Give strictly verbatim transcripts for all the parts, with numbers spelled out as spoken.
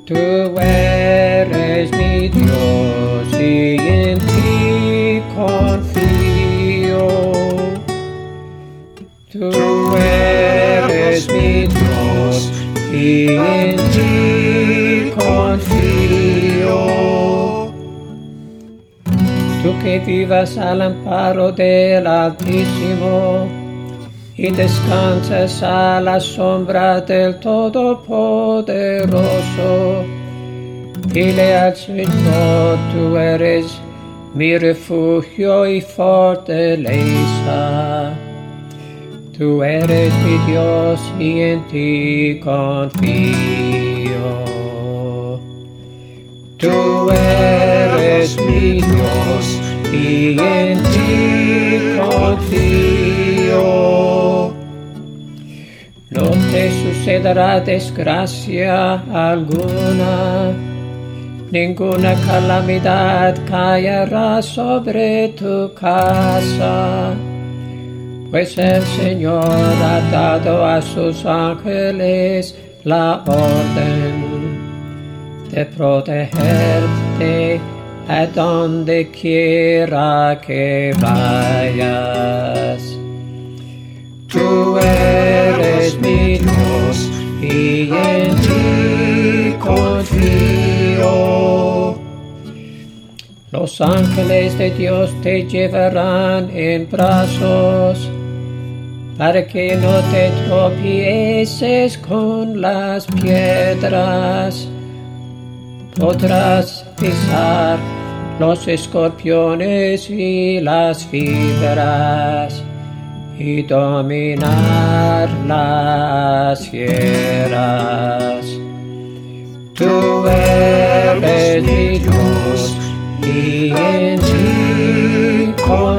Tú eres mi Dios y en ti confío. Tú eres mi Dios y en ti confío. Tú que vivas al amparo del Altísimo y descansas a la sombra del Todopoderoso, dile al Señor: tú eres mi refugio y fortaleza. Tú eres mi Dios y en ti confío. Tú eres mi Dios y en ti confío. No te sucederá desgracia alguna, ninguna calamidad caerá sobre tu casa, pues el Señor ha dado a sus ángeles la orden de protegerte a donde quiera que vayas. Tú eres mi Dios y en ti confío. Los ángeles de Dios te llevarán en brazos para que no te tropieces con las piedras. Podrás pisar los escorpiones y las víboras y dominar las fieras. Tú eres mi Dios y en ti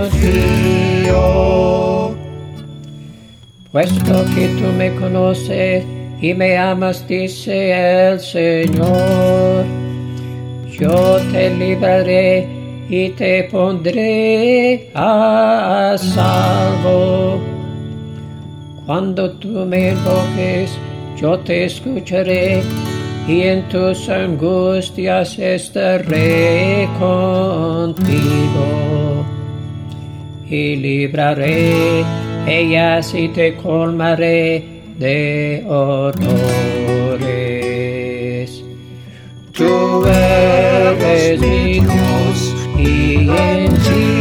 confío. Puesto que tú me conoces y me amas, dice el Señor, yo te libraré y te pondré a salvo. Cuando tú me invoques, yo te escucharé y en tus angustias estaré contigo. Y libraré ellas y te colmaré de honores. Tú eres mi Dios y en ti